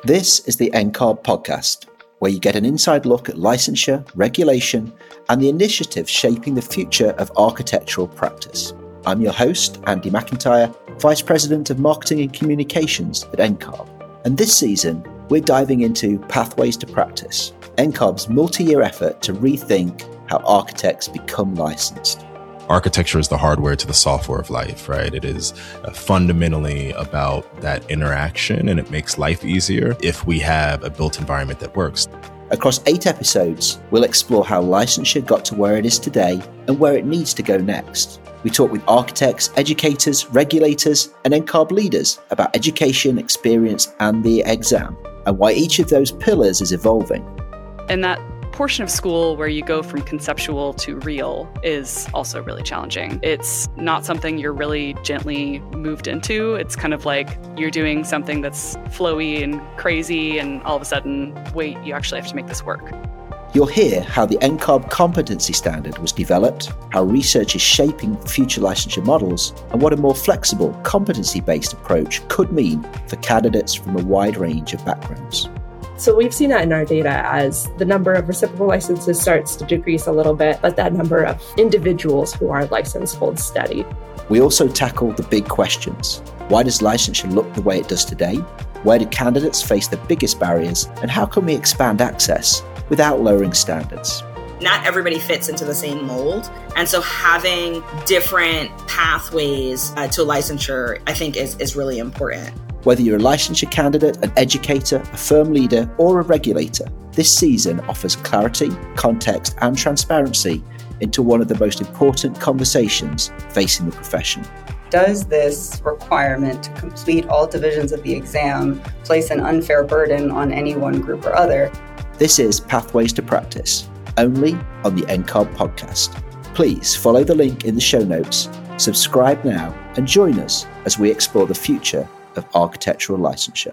This is the NCARB podcast, where you get an inside look at licensure, regulation, and the initiatives shaping the future of architectural practice. I'm your host, Andy McIntyre, Vice President of Marketing and Communications at NCARB. And this season, we're diving into Pathways to Practice, NCARB's multi-year effort to rethink how architects become licensed. Architecture is the hardware to the software of life, right? It is fundamentally about that interaction, and it makes life easier if we have a built environment that works. Across 8 episodes, we'll explore how licensure got to where it is today and where it needs to go next. We talk with architects, educators, regulators, and NCARB leaders about education, experience, and the exam, and why each of those pillars is evolving. And that portion of school where you go from conceptual to real is also really challenging. It's not something you're really gently moved into. It's kind of like you're doing something that's flowy and crazy, and all of a sudden, wait, you actually have to make this work. You'll hear how the NCARB competency standard was developed, how research is shaping future licensure models, and what a more flexible, competency-based approach could mean for candidates from a wide range of backgrounds. So we've seen that in our data as the number of reciprocal licenses starts to decrease a little bit, but that number of individuals who are licensed holds steady. We also tackle the big questions. Why does licensure look the way it does today? Where do candidates face the biggest barriers? And how can we expand access without lowering standards? Not everybody fits into the same mold. And so having different pathways to licensure, I think is really important. Whether you're a licensure candidate, an educator, a firm leader, or a regulator, this season offers clarity, context, and transparency into one of the most important conversations facing the profession. Does this requirement to complete all divisions of the exam place an unfair burden on any one group or other? This is Pathways to Practice, only on the NCARB podcast. Please follow the link in the show notes, subscribe now, and join us as we explore the future of architectural licensure.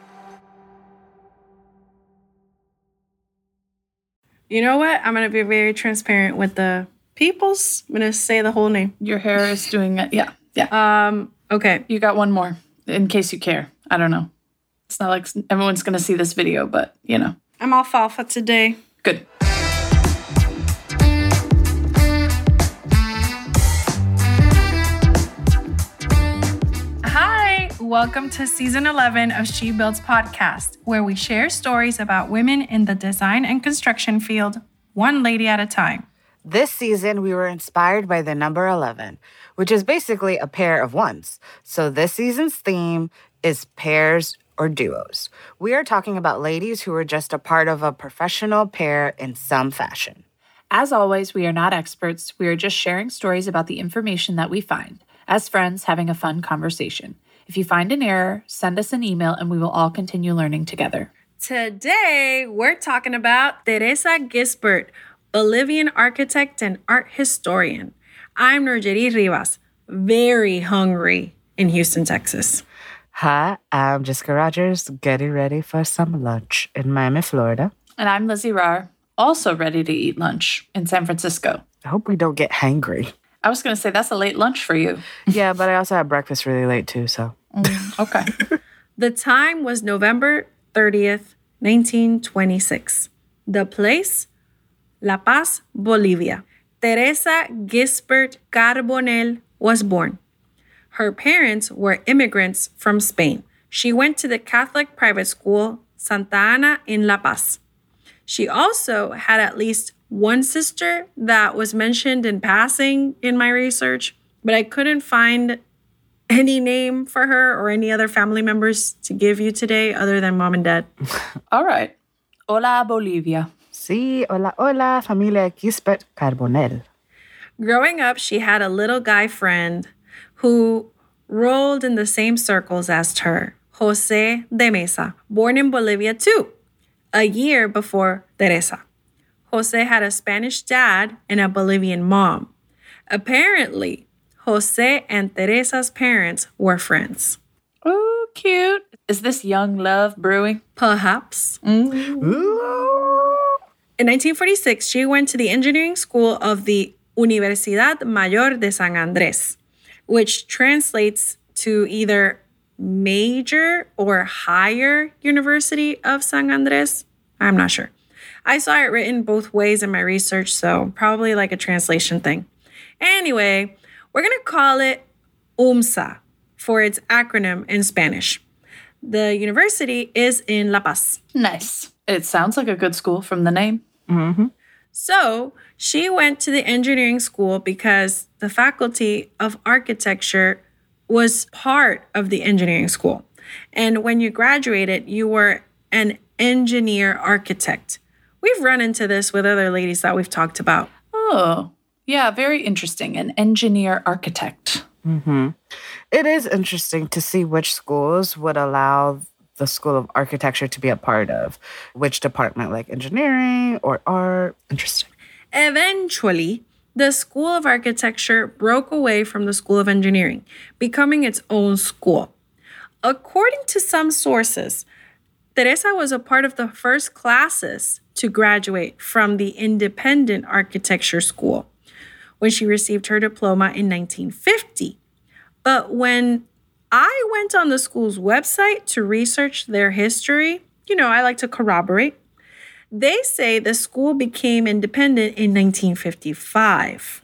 You know what? I'm going to be very transparent with the peoples. I'm going to say the whole name. Your hair is doing it. Yeah. Okay. You got one more in case you care. I don't know. It's not like everyone's going to see this video, but you know. I'm alfalfa today. Good. Welcome to Season 11 of She Builds podcast, where we share stories about women in the design and construction field, one lady at a time. This season, we were inspired by the number 11, which is basically a pair of ones. So this season's theme is pairs or duos. We are talking about ladies who are just a part of a professional pair in some fashion. As always, we are not experts. We are just sharing stories about the information that we find, as friends having a fun conversation. If you find an error, send us an email and we will all continue learning together. Today, we're talking about Teresa Gisbert, Bolivian architect and art historian. I'm Nurjeri Rivas, very hungry in Houston, Texas. Hi, I'm Jessica Rogers, getting ready for some lunch in Miami, Florida. And I'm Lizzie Rahr, also ready to eat lunch in San Francisco. I hope we don't get hangry. I was going to say, that's a late lunch for you. Yeah, but I also had breakfast really late too, so. Okay. The time was November 30th, 1926. The place? La Paz, Bolivia. Teresa Gisbert Carbonell was born. Her parents were immigrants from Spain. She went to the Catholic private school Santa Ana in La Paz. She also had at least one sister that was mentioned in passing in my research, but I couldn't find any name for her or any other family members to give you today other than mom and dad. All right. Hola, Bolivia. Sí, hola, hola, familia Gisbert Carbonell. Growing up, she had a little guy friend who rolled in the same circles as her, Jose de Mesa, born in Bolivia too, a year before Teresa. Jose had a Spanish dad and a Bolivian mom. Apparently, Jose and Teresa's parents were friends. Oh, cute. Is this young love brewing? Perhaps. In 1946, she went to the engineering school of the Universidad Mayor de San Andrés, which translates to either Major or Higher University of San Andres. I'm not sure. I saw it written both ways in my research, so probably like a translation thing. Anyway, we're going to call it UMSA for its acronym in Spanish. The university is in La Paz. Nice. It sounds like a good school from the name. Mm-hmm. So she went to the engineering school because the faculty of architecture was part of the engineering school. And when you graduated, you were an engineer architect. We've run into this with other ladies that we've talked about. Oh, yeah, very interesting. An engineer architect. Mm-hmm. It is interesting to see which schools would allow the School of Architecture to be a part of. Which department, like engineering or art. Interesting. Eventually, the School of Architecture broke away from the School of Engineering, becoming its own school. According to some sources, Teresa was a part of the first classes to graduate from the Independent Architecture School when she received her diploma in 1950. But when I went on the school's website to research their history, I like to corroborate, they say the school became independent in 1955.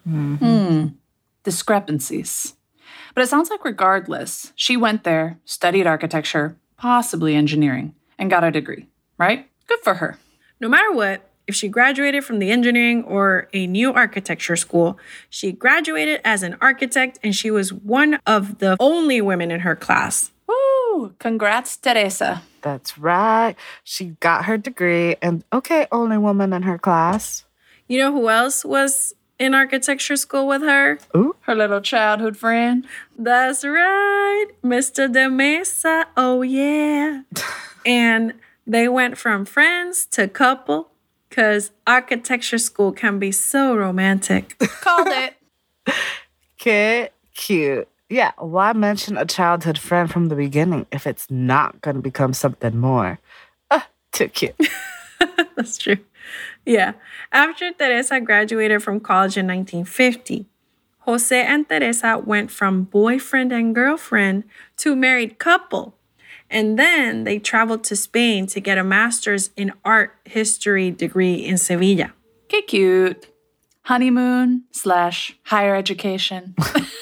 Discrepancies. But it sounds like regardless, she went there, studied architecture, possibly engineering, and got a degree, right? Good for her. No matter what, if she graduated from the engineering or a new architecture school, she graduated as an architect and she was one of the only women in her class. Woo! Congrats, Teresa. That's right. She got her degree and, okay, only woman in her class. You know who else was in architecture school with her? Ooh. Her little childhood friend. That's right. Mr. De Mesa. Oh, yeah. And they went from friends to couple because architecture school can be so romantic. Called it. Cute. Yeah, why mention a childhood friend from the beginning if it's not going to become something more? Too cute. That's true. Yeah. After Teresa graduated from college in 1950, Jose and Teresa went from boyfriend and girlfriend to married couple. And then they traveled to Spain to get a master's in art history degree in Sevilla. Okay, cute. Honeymoon/higher education.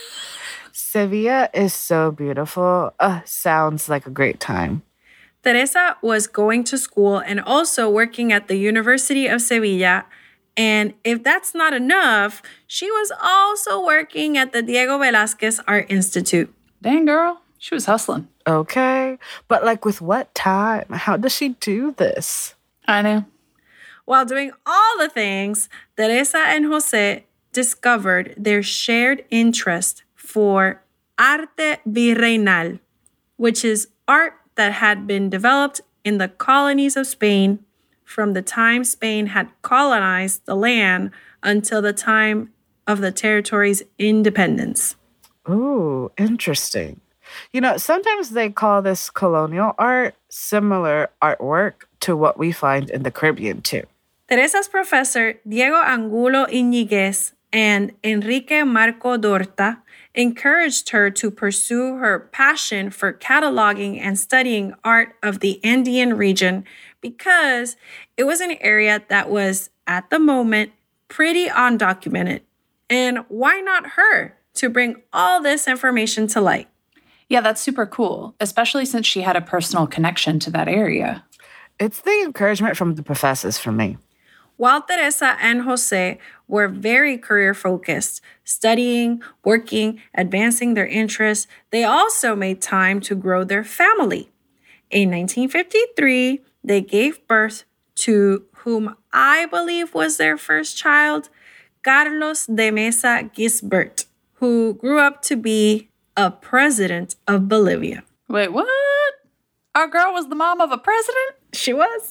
Sevilla is so beautiful. Sounds like a great time. Teresa was going to school and also working at the University of Sevilla. And if that's not enough, she was also working at the Diego Velázquez Art Institute. Dang, girl. She was hustling. Okay. But with what time? How does she do this? I know. While doing all the things, Teresa and Jose discovered their shared interest for arte virreinal, which is art that had been developed in the colonies of Spain from the time Spain had colonized the land until the time of the territory's independence. Ooh, interesting. Sometimes they call this colonial art, similar artwork to what we find in the Caribbean too. Teresa's professor, Diego Angulo Iñiguez, and Enrique Marco Dorta encouraged her to pursue her passion for cataloging and studying art of the Andean region because it was an area that was, at the moment, pretty undocumented. And why not her to bring all this information to light? Yeah, that's super cool, especially since she had a personal connection to that area. It's the encouragement from the professors for me. While Teresa and Jose were very career-focused, studying, working, advancing their interests, they also made time to grow their family. In 1953, they gave birth to whom I believe was their first child, Carlos de Mesa Gisbert, who grew up to be a president of Bolivia. Wait, what? Our girl was the mom of a president? She was.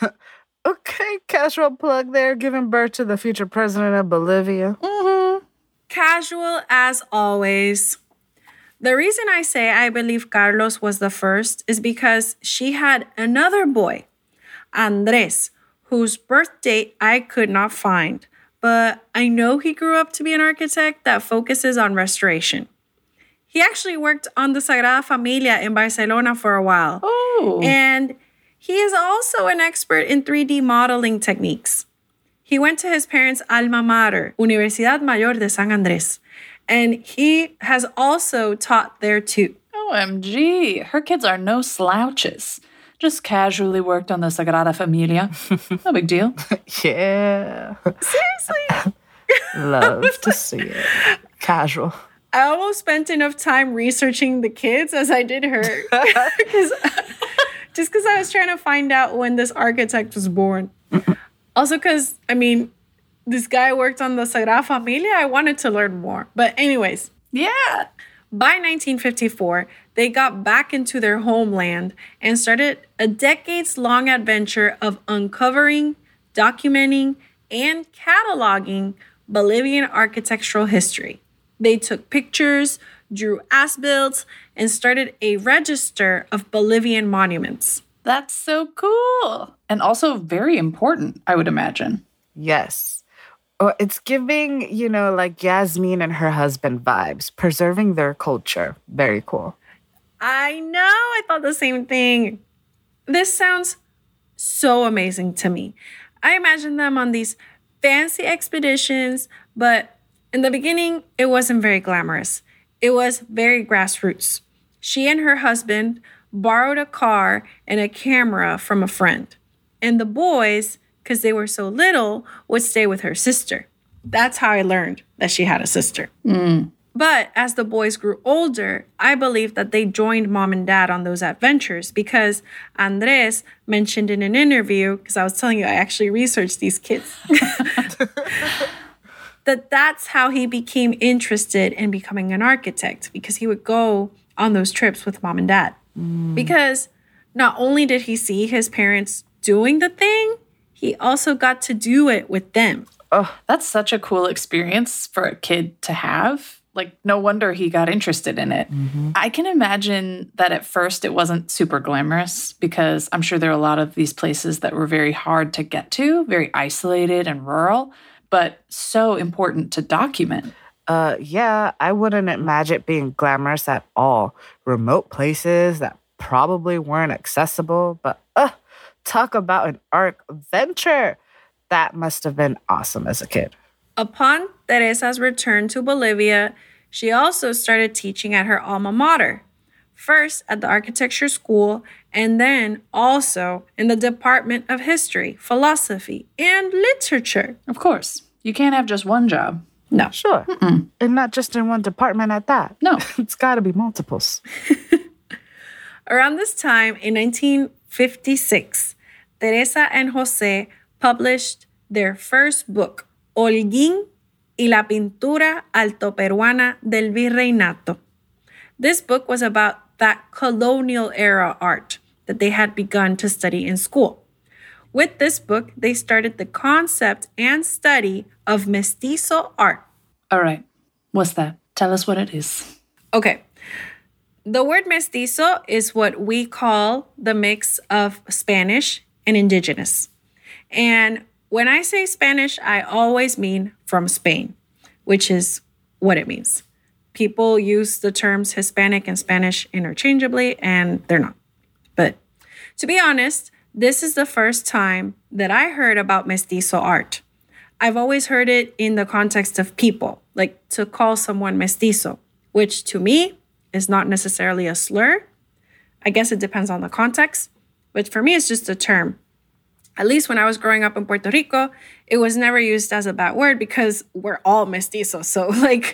Okay, casual plug there, giving birth to the future president of Bolivia. Mm-hmm. Casual as always. The reason I say I believe Carlos was the first is because she had another boy, Andres, whose birth date I could not find, but I know he grew up to be an architect that focuses on restoration. He actually worked on the Sagrada Familia in Barcelona for a while. Oh. And he is also an expert in 3D modeling techniques. He went to his parents' alma mater, Universidad Mayor de San Andrés, and he has also taught there too. OMG, her kids are no slouches. Just casually worked on the Sagrada Familia. No big deal. Yeah. Seriously? Love to see it. Casual. I almost spent enough time researching the kids as I did her. Just because I was trying to find out when this architect was born. Also because, this guy worked on the Sagrada Familia. I wanted to learn more. But anyways. Yeah. By 1954, they got back into their homeland and started a decades-long adventure of uncovering, documenting, and cataloging Bolivian architectural history. They took pictures, drew as-built, and started a register of Bolivian monuments. That's so cool. And also very important, I would imagine. Yes. Oh, it's giving, like Yasmin and her husband vibes, preserving their culture. Very cool. I know. I thought the same thing. This sounds so amazing to me. I imagine them on these fancy expeditions, but in the beginning, it wasn't very glamorous. It was very grassroots. She and her husband borrowed a car and a camera from a friend. And the boys, because they were so little, would stay with her sister. That's how I learned that she had a sister. But as the boys grew older, I believe that they joined mom and dad on those adventures because Andres mentioned in an interview, because I was telling you I actually researched these kids, that's how he became interested in becoming an architect, because he would go on those trips with mom and dad. Because not only did he see his parents doing the thing, he also got to do it with them. Oh, that's such a cool experience for a kid to have. Like, no wonder he got interested in it. I can imagine that at first it wasn't super glamorous because I'm sure there are a lot of these places that were very hard to get to, very isolated and rural, but so important to document. Yeah, I wouldn't imagine it being glamorous at all. Remote places that probably weren't accessible, but talk about an art adventure. That must have been awesome as a kid. Upon Teresa's return to Bolivia, she also started teaching at her alma mater. First at the architecture school, and then also in the Department of History, Philosophy, and Literature. Of course. You can't have just one job. No. Sure. And not just in one department at that. No. It's got to be multiples. Around this time, in 1956, Teresa and José published their first book, Holguín y la pintura altoperuana del virreinato. This book was about that colonial era art that they had begun to study in school. With this book, they started the concept and study of mestizo art. All right. What's that? Tell us what it is. Okay. The word mestizo is what we call the mix of Spanish and indigenous. And when I say Spanish, I always mean from Spain, which is what it means. People use the terms Hispanic and Spanish interchangeably, and they're not. But to be honest, this is the first time that I heard about mestizo art. I've always heard it in the context of people, like to call someone mestizo, which to me is not necessarily a slur. I guess it depends on the context, but for me, it's just a term. At least when I was growing up in Puerto Rico, it was never used as a bad word because we're all mestizos. So,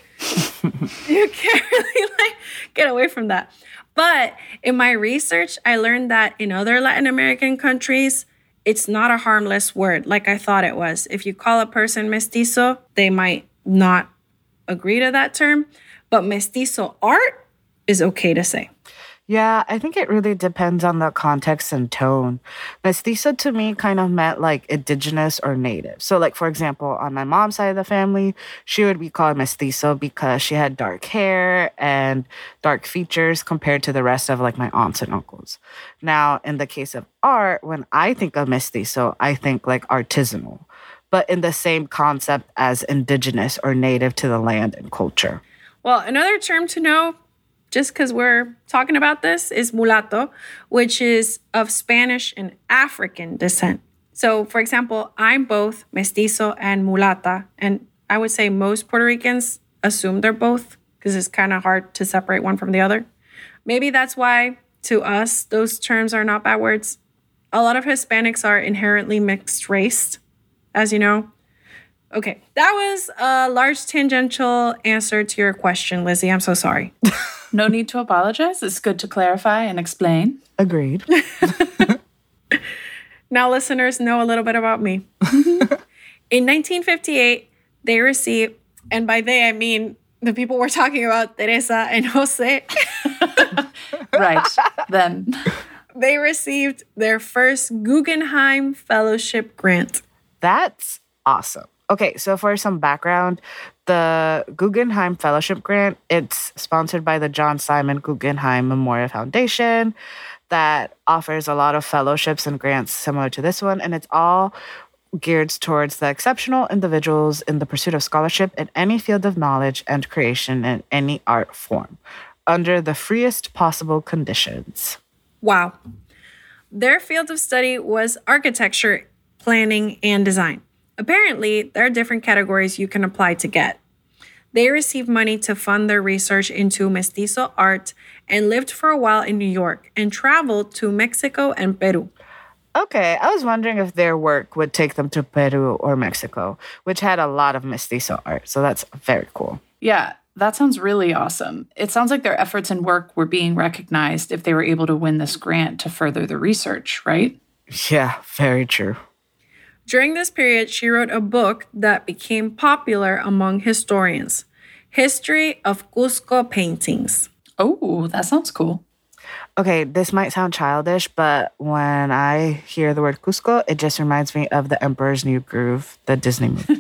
you can't really, get away from that. But in my research, I learned that in other Latin American countries, it's not a harmless word like I thought it was. If you call a person mestizo, they might not agree to that term. But mestizo art is okay to say. Yeah, I think it really depends on the context and tone. Mestizo to me kind of meant like indigenous or native. So for example, on my mom's side of the family, she would be called mestizo because she had dark hair and dark features compared to the rest of my aunts and uncles. Now, in the case of art, when I think of mestizo, I think artisanal, but in the same concept as indigenous or native to the land and culture. Well, another term to know just because we're talking about this, is mulatto, which is of Spanish and African descent. So, for example, I'm both mestizo and mulata, and I would say most Puerto Ricans assume they're both because it's kind of hard to separate one from the other. Maybe that's why, to us, those terms are not bad words. A lot of Hispanics are inherently mixed race, as you know. Okay, that was a large tangential answer to your question, Lizzie. I'm so sorry. No need to apologize. It's good to clarify and explain. Agreed. Now listeners know a little bit about me. In 1958, they received, and by they I mean the people we're talking about, Teresa and Jose. Right, then. They received their first Guggenheim Fellowship grant. That's awesome. Okay, so for some background, the Guggenheim Fellowship Grant, it's sponsored by the John Simon Guggenheim Memorial Foundation that offers a lot of fellowships and grants similar to this one, and it's all geared towards the exceptional individuals in the pursuit of scholarship in any field of knowledge and creation in any art form, under the freest possible conditions. Wow. Their field of study was architecture, planning, and design. Apparently, there are different categories you can apply to get. They received money to fund their research into mestizo art and lived for a while in New York and traveled to Mexico and Peru. Okay, I was wondering if their work would take them to Peru or Mexico, which had a lot of mestizo art. So that's very cool. Yeah, that sounds really awesome. It sounds like their efforts and work were being recognized if they were able to win this grant to further the research, right? Yeah, very true. During this period, she wrote a book that became popular among historians, History of Cusco Paintings. Oh, that sounds cool. Okay, this might sound childish, but when I hear the word Cusco, it just reminds me of The Emperor's New Groove, the Disney movie.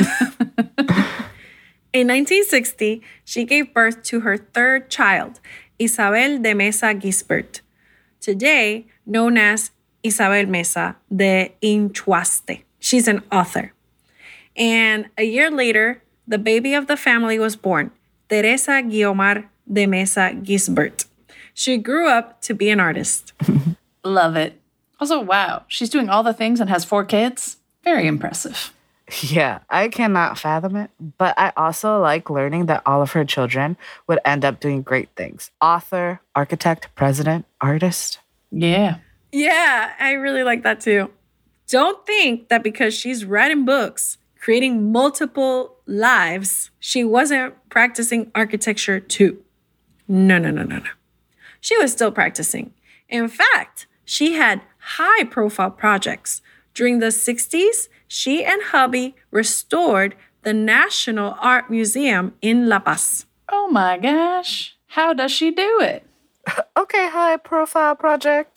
In 1960, she gave birth to her third child, Isabel de Mesa Gisbert, today known as Isabel Mesa de Inchuaste. She's an author. And a year later, the baby of the family was born, Teresa Guiomar de Mesa Gisbert. She grew up to be an artist. Love it. Also, wow, she's doing all the things and has 4 kids. Very impressive. Yeah, I cannot fathom it, but I also like learning that all of her children would end up doing great things. Author, architect, president, artist. Yeah. Yeah, I really like that too. Don't think that because she's writing books, creating multiple lives, she wasn't practicing architecture too. No. She was still practicing. In fact, she had high-profile projects. During the 60s, she and hubby restored the National Art Museum in La Paz. Oh my gosh. How does she do it? Okay, high-profile project.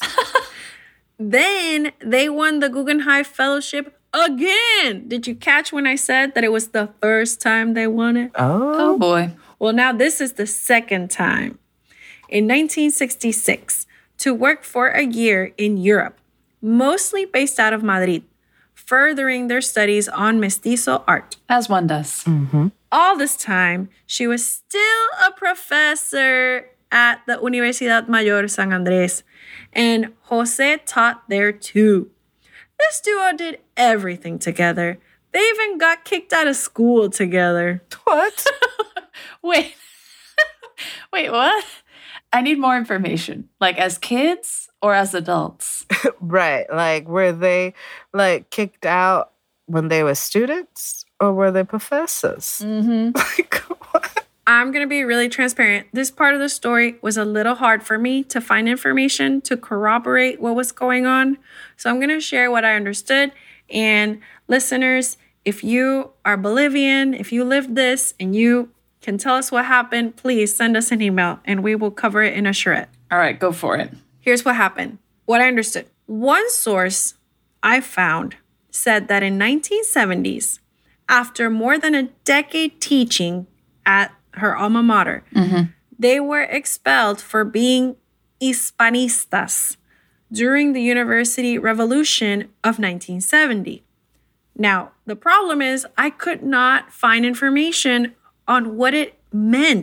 Then they won the Guggenheim Fellowship again. Did you catch when I said that it was the first time they won it? Oh boy. Well, now this is the second time. In 1966, to work for a year in Europe, mostly based out of Madrid, furthering their studies on mestizo art. As one does. Mm-hmm. All this time, she was still a professor at the Universidad Mayor San Andrés, and Jose taught there too. This duo did everything together. They even got kicked out of school together. What? Wait, what? I need more information. Like as kids or as adults? Right. Like, were they like kicked out when they were students or were they professors? Mm-hmm. Like, what? I'm going to be really transparent. This part of the story was a little hard for me to find information to corroborate what was going on. So I'm going to share what I understood. And listeners, if you are Bolivian, if you lived this and you can tell us what happened, please send us an email and we will cover it in a charrette. All right, go for it. Here's what happened. What I understood. One source I found said that in 1970s, after more than a decade teaching at her alma mater, they were expelled for being Hispanistas during the University Revolution of 1970. Now, the problem is I could not find information on what it meant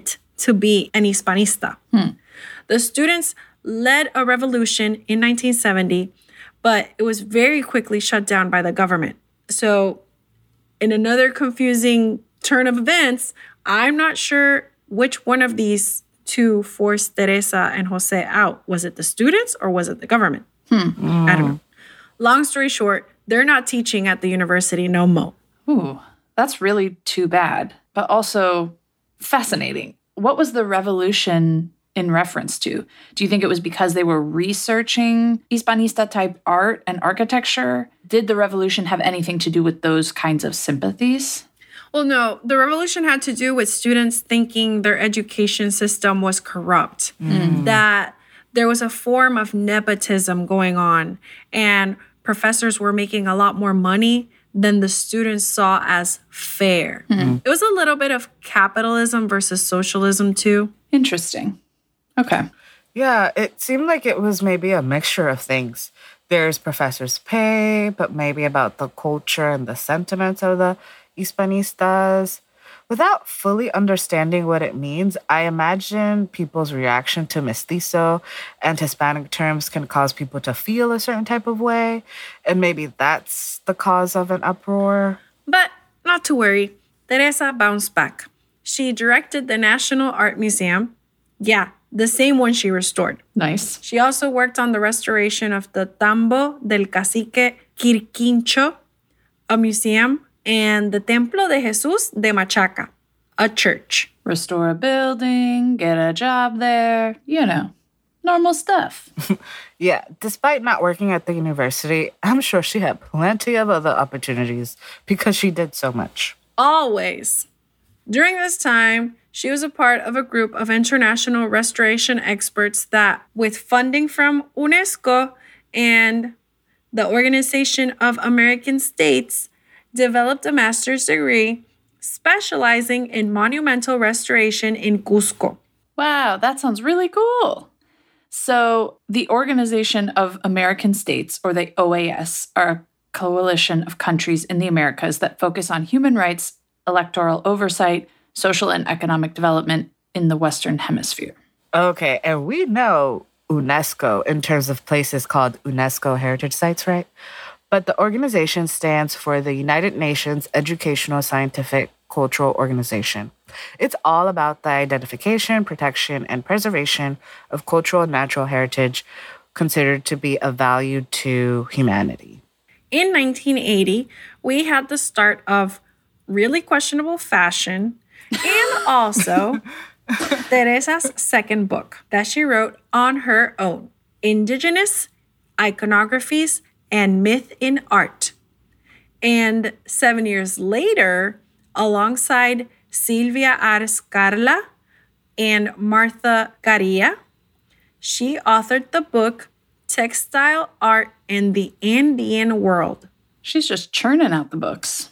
to be an Hispanista. The students led a revolution in 1970, but it was very quickly shut down by the government. So in another confusing turn of events, I'm not sure which one of these two forced Teresa and Jose out. Was it the students or was it the government? I don't know. Long story short, they're not teaching at the university no more. Ooh, that's really too bad, but also fascinating. What was the revolution in reference to? Do you think it was because they were researching Hispanista-type art and architecture? Did the revolution have anything to do with those kinds of sympathies? Well, no. The revolution had to do with students thinking their education system was corrupt, that there was a form of nepotism going on, and professors were making a lot more money than the students saw as fair. It was a little bit of capitalism versus socialism, too. Interesting. Okay. Yeah, it seemed like it was maybe a mixture of things. There's professors' pay, but maybe about the culture and the sentiments of the Hispanistas. Without fully understanding what it means, I imagine people's reaction to mestizo and Hispanic terms can cause people to feel a certain type of way, and maybe that's the cause of an uproar. But not to worry, Teresa bounced back. She directed the National Art Museum. Yeah, the same one she restored. Nice. She also worked on the restoration of the Tambo del Cacique Quirquincho, a museum, and the Templo de Jesús de Machaca, a church. Restore a building, get a job there, normal stuff. Yeah, despite not working at the university, I'm sure she had plenty of other opportunities because she did so much. Always. During this time, she was a part of a group of international restoration experts that, with funding from UNESCO and the Organization of American States, developed a master's degree specializing in monumental restoration in Cusco. Wow, that sounds really cool. So the Organization of American States, or the OAS, are a coalition of countries in the Americas that focus on human rights, electoral oversight, social and economic development in the Western Hemisphere. Okay, and we know UNESCO in terms of places called UNESCO Heritage Sites, right? But the organization stands for the United Nations Educational, Scientific, Cultural Organization. It's all about the identification, protection, and preservation of cultural and natural heritage considered to be of value to humanity. In 1980, we had the start of really questionable fashion and also Teresa's second book that she wrote on her own, Indigenous Iconographies and Myth in Art. And 7 years later, alongside Silvia Ars Carla and Martha Carilla, she authored the book Textile Art in the Andean World. She's just churning out the books.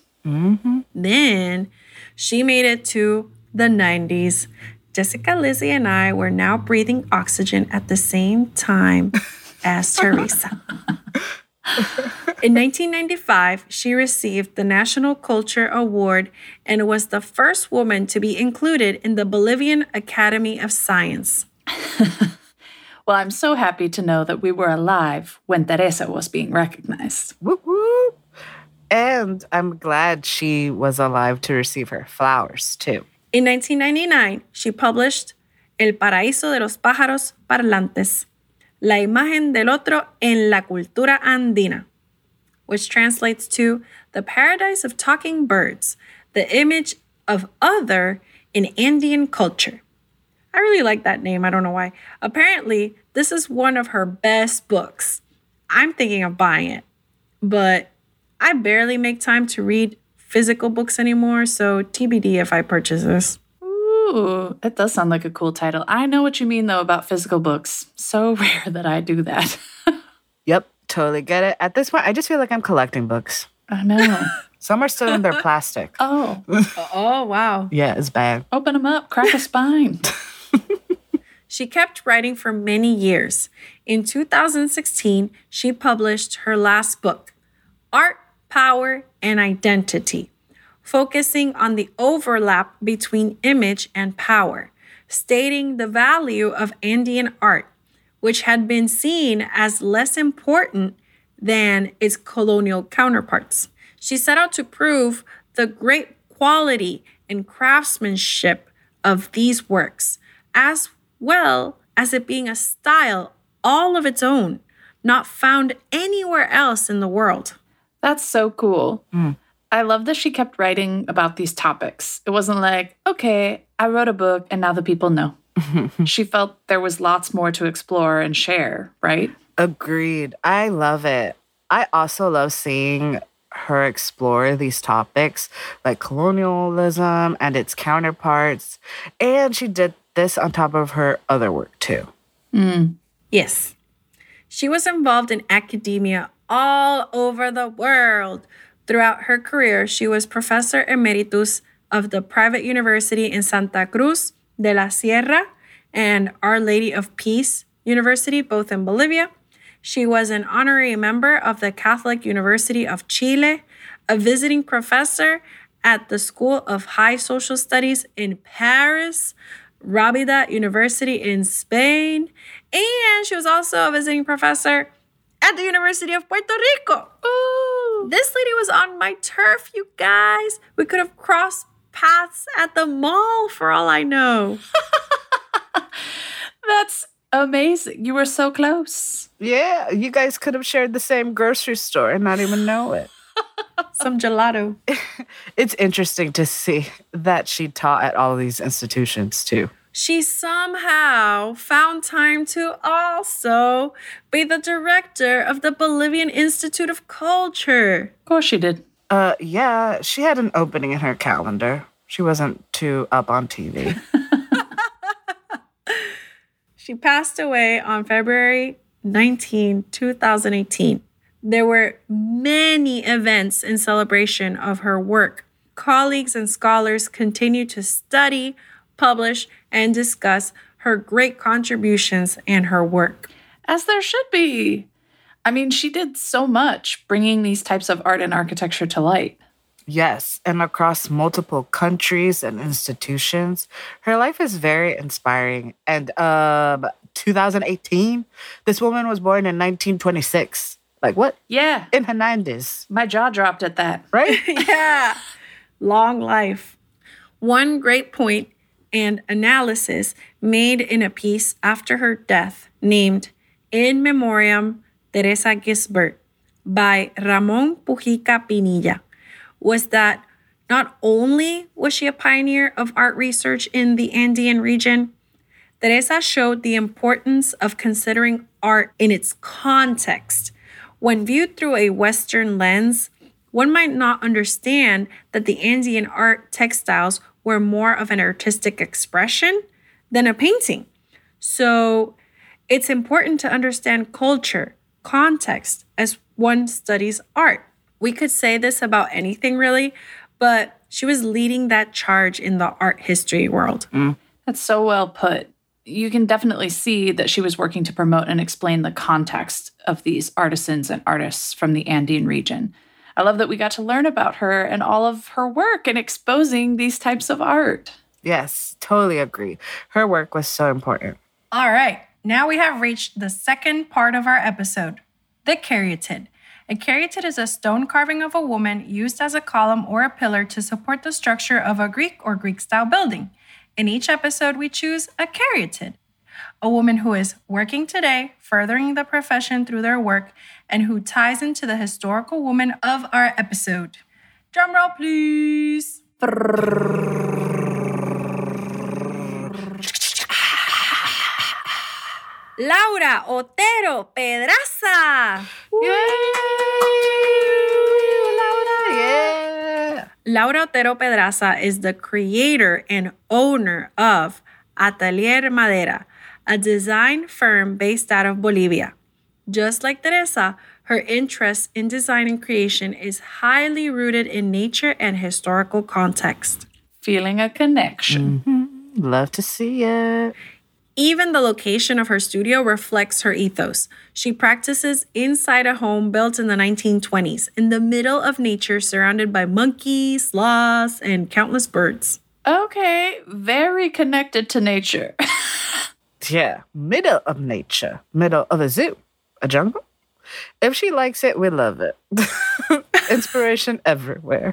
Then she made it to the 90s. Jessica, Lizzie, and I were now breathing oxygen at the same time as Teresa. In 1995, she received the National Culture Award and was the first woman to be included in the Bolivian Academy of Science. Well, I'm so happy to know that we were alive when Teresa was being recognized. Whoop, whoop. And I'm glad she was alive to receive her flowers, too. In 1999, she published El Paraíso de los Pájaros Parlantes, La imagen del otro en la cultura andina, which translates to The Paradise of Talking Birds, the image of other in Andean culture. I really like that name. I don't know why. Apparently, this is one of her best books. I'm thinking of buying it, but I barely make time to read physical books anymore, so TBD if I purchase this. Ooh, it does sound like a cool title. I know what you mean, though, about physical books. So rare that I do that. Yep, totally get it. At this point, I just feel like I'm collecting books. I know. Some are still in their plastic. Oh. Oh, wow. Yeah, it's bad. Open them up, crack a spine. She kept writing for many years. In 2016, she published her last book, Art, Power, and Identity, focusing on the overlap between image and power, stating the value of Andean art, which had been seen as less important than its colonial counterparts. She set out to prove the great quality and craftsmanship of these works, as well as it being a style all of its own, not found anywhere else in the world. That's so cool. I love that she kept writing about these topics. It wasn't like, okay, I wrote a book and now the people know. She felt there was lots more to explore and share, right? Agreed. I love it. I also love seeing her explore these topics like colonialism and its counterparts. And she did this on top of her other work too. Yes. She was involved in academia all over the world. Throughout her career, she was professor emeritus of the private university in Santa Cruz de la Sierra and Our Lady of Peace University, both in Bolivia. She was an honorary member of the Catholic University of Chile, a visiting professor at the School of High Social Studies in Paris, Rábida University in Spain, and she was also a visiting professor at the University of Puerto Rico. Ooh, this lady was on my turf, you guys. We could have crossed paths at the mall for all I know. That's amazing. You were so close. Yeah, you guys could have shared the same grocery store and not even know it. Some gelato. It's interesting to see that she taught at all these institutions too. She somehow found time to also be the director of the Bolivian Institute of Culture. Of course she did. Yeah, she had an opening in her calendar. She wasn't too up on TV. She passed away on February 19, 2018. There were many events in celebration of her work. Colleagues and scholars continue to study, publish, and discuss her great contributions and her work. As there should be. I mean, she did so much bringing these types of art and architecture to light. Yes, and across multiple countries and institutions. Her life is very inspiring. And 2018, this woman was born in 1926. Like what? Yeah. In her 90s. My jaw dropped at that. Right? Yeah. Long life. One great point and analysis made in a piece after her death named In Memoriam Teresa Gisbert by Ramon Pujica Pinilla was that not only was she a pioneer of art research in the Andean region, Teresa showed the importance of considering art in its context. When viewed through a Western lens, one might not understand that the Andean art textiles were more of an artistic expression than a painting. So it's important to understand culture, context, as one studies art. We could say this about anything really, but she was leading that charge in the art history world. That's so well put. You can definitely see that she was working to promote and explain the context of these artisans and artists from the Andean region. I love that we got to learn about her and all of her work in exposing these types of art. Yes, totally agree. Her work was so important. All right, now we have reached the second part of our episode, the caryatid. A caryatid is a stone carving of a woman used as a column or a pillar to support the structure of a Greek or Greek-style building. In each episode, we choose a caryatid, a woman who is working today, furthering the profession through their work, and who ties into the historical woman of our episode. Drum roll, please. Laura Otero Pedraza. Laura Otero Pedraza is the creator and owner of Atelier Madera, a design firm based out of Bolivia. Just like Teresa, her interest in design and creation is highly rooted in nature and historical context. Feeling a connection. Love to see it. Even the location of her studio reflects her ethos. She practices inside a home built in the 1920s, in the middle of nature, surrounded by monkeys, sloths, and countless birds. Okay, very connected to nature. Yeah, middle of nature, middle of a zoo, a jungle. If she likes it, we love it. Inspiration everywhere.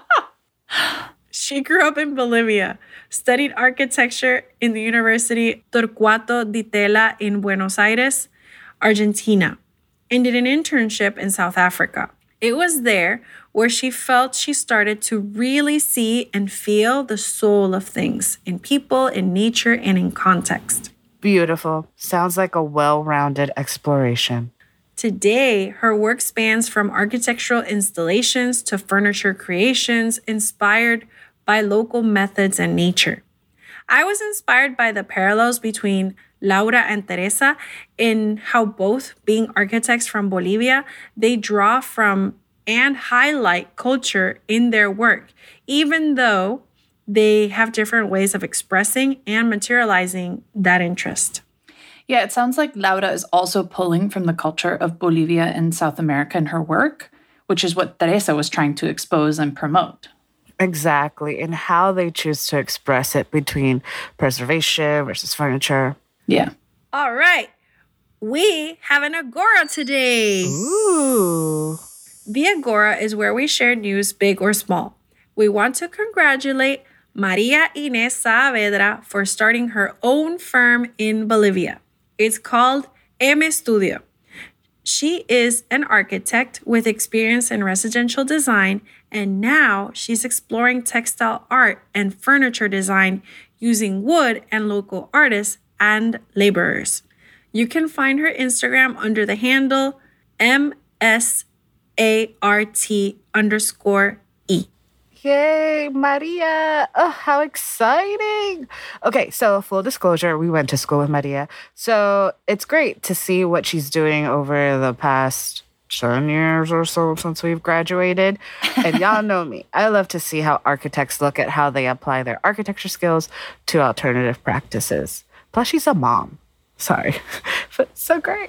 She grew up in Bolivia, studied architecture in the University Torcuato Di Tella in Buenos Aires, Argentina, and did an internship in South Africa. It was there where she felt she started to really see and feel the soul of things in people, in nature, and in context. Beautiful. Sounds like a well-rounded exploration. Today, her work spans from architectural installations to furniture creations inspired by local methods and nature. I was inspired by the parallels between Laura and Teresa in how both being architects from Bolivia, they draw from and highlight culture in their work, even though they have different ways of expressing and materializing that interest. Yeah, it sounds like Laura is also pulling from the culture of Bolivia and South America in her work, which is what Teresa was trying to expose and promote. Exactly, and how they choose to express it between preservation versus furniture. Yeah. All right, we have an Agora today. Ooh. The Agora is where we share news, big or small. We want to congratulate Maria Inés Saavedra for starting her own firm in Bolivia. It's called M Studio. She is an architect with experience in residential design, and now she's exploring textile art and furniture design using wood and local artists and laborers. You can find her Instagram under the handle MSART_E. Yay, Maria. Oh, how exciting. Okay, so full disclosure, we went to school with Maria. So it's great to see what she's doing over the past 10 years or so since we've graduated. And y'all know me. I love to see how architects look at how they apply their architecture skills to alternative practices. Plus, she's a mom. Sorry. But so great.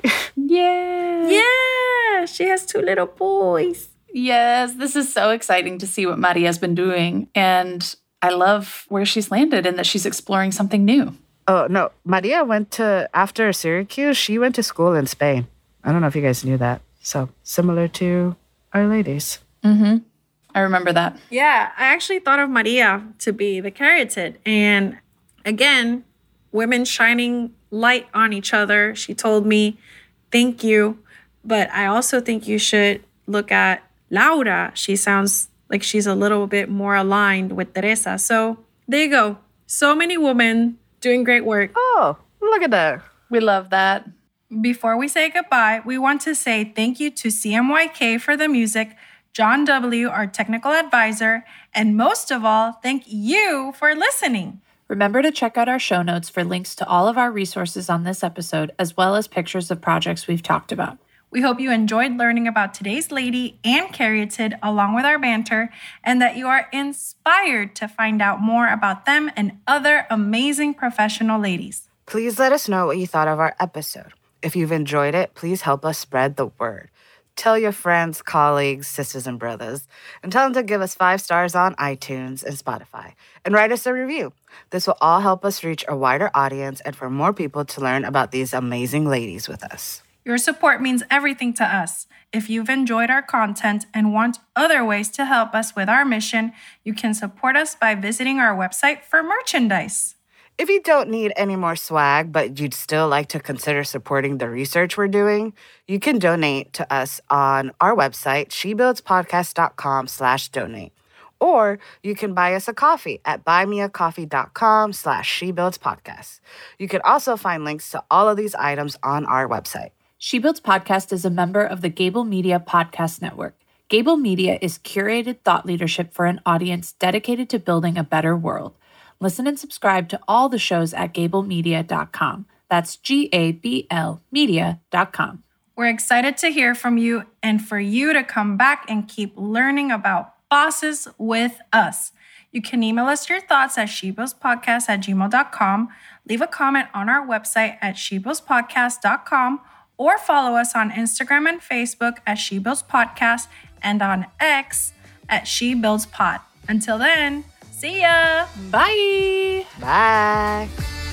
Yeah. Yeah, she has 2 little boys. Yes, this is so exciting to see what Maria's been doing. And I love where she's landed and that she's exploring something new. Oh, no. Maria after Syracuse, she went to school in Spain. I don't know if you guys knew that. So similar to Our Ladies. Mm-hmm. I remember that. Yeah, I actually thought of Maria to be the caryatid. And again, women shining light on each other. She told me, thank you. But I also think you should look at Laura. She sounds like she's a little bit more aligned with Teresa. So there you go. So many women doing great work. Oh, look at that. We love that. Before we say goodbye, we want to say thank you to CMYK for the music, John W., our technical advisor, and most of all, thank you for listening. Remember to check out our show notes for links to all of our resources on this episode, as well as pictures of projects we've talked about. We hope you enjoyed learning about today's lady and caryatid along with our banter, and that you are inspired to find out more about them and other amazing professional ladies. Please let us know what you thought of our episode. If you've enjoyed it, please help us spread the word. Tell your friends, colleagues, sisters, and brothers, and tell them to give us 5 stars on iTunes and Spotify, and write us a review. This will all help us reach a wider audience and for more people to learn about these amazing ladies with us. Your support means everything to us. If you've enjoyed our content and want other ways to help us with our mission, you can support us by visiting our website for merchandise. If you don't need any more swag, but you'd still like to consider supporting the research we're doing, you can donate to us on our website, shebuildspodcast.com/donate. Or you can buy us a coffee at buymeacoffee.com/shebuildspodcast. You can also find links to all of these items on our website. She Builds Podcast is a member of the Gable Media Podcast Network. Gable Media is curated thought leadership for an audience dedicated to building a better world. Listen and subscribe to all the shows at gablemedia.com. That's GABL media.com. We're excited to hear from you and for you to come back and keep learning about bosses with us. You can email us your thoughts at shebuildspodcast@gmail.com, leave a comment on our website at shebuildspodcast.com, or follow us on Instagram and Facebook at She Builds Podcast and on X at She Builds Pod. Until then, See ya. Bye. Bye.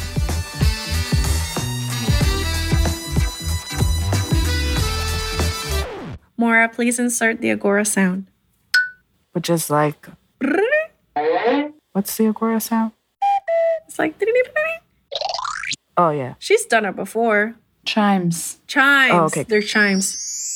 Maura, please insert the Agora sound. Which is like... What's the Agora sound? It's like... Oh, yeah. She's done it before. Chimes. Chimes. Oh, okay. They're chimes.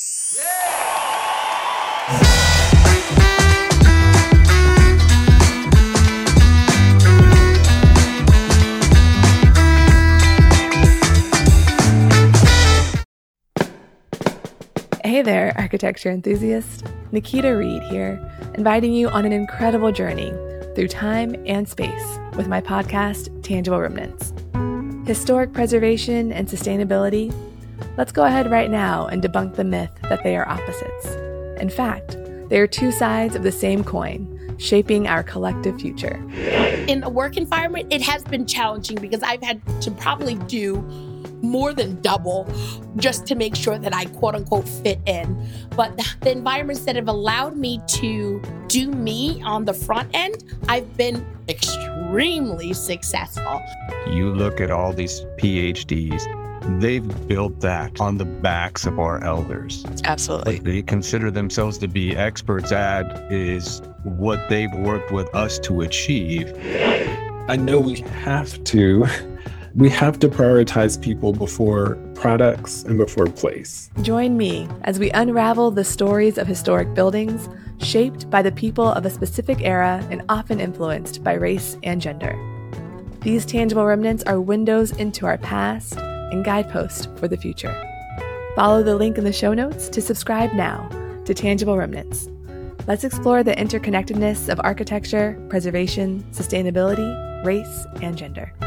Hey there, architecture enthusiast. Nikita Reed here, inviting you on an incredible journey through time and space with my podcast, Tangible Remnants. Historic preservation and sustainability? Let's go ahead right now and debunk the myth that they are opposites. In fact, they are two sides of the same coin, shaping our collective future. In a work environment, it has been challenging because I've had to probably do more than double just to make sure that I quote unquote fit in. But the environments that have allowed me to do me on the front end, I've been extremely successful. You look at all these PhDs, they've built that on the backs of our elders. Absolutely. What they consider themselves to be experts at is what they've worked with us to achieve. I know we have to prioritize people before products and before place. Join me as we unravel the stories of historic buildings shaped by the people of a specific era and often influenced by race and gender. These tangible remnants are windows into our past and guideposts for the future. Follow the link in the show notes to subscribe now to Tangible Remnants. Let's explore the interconnectedness of architecture, preservation, sustainability, race, and gender.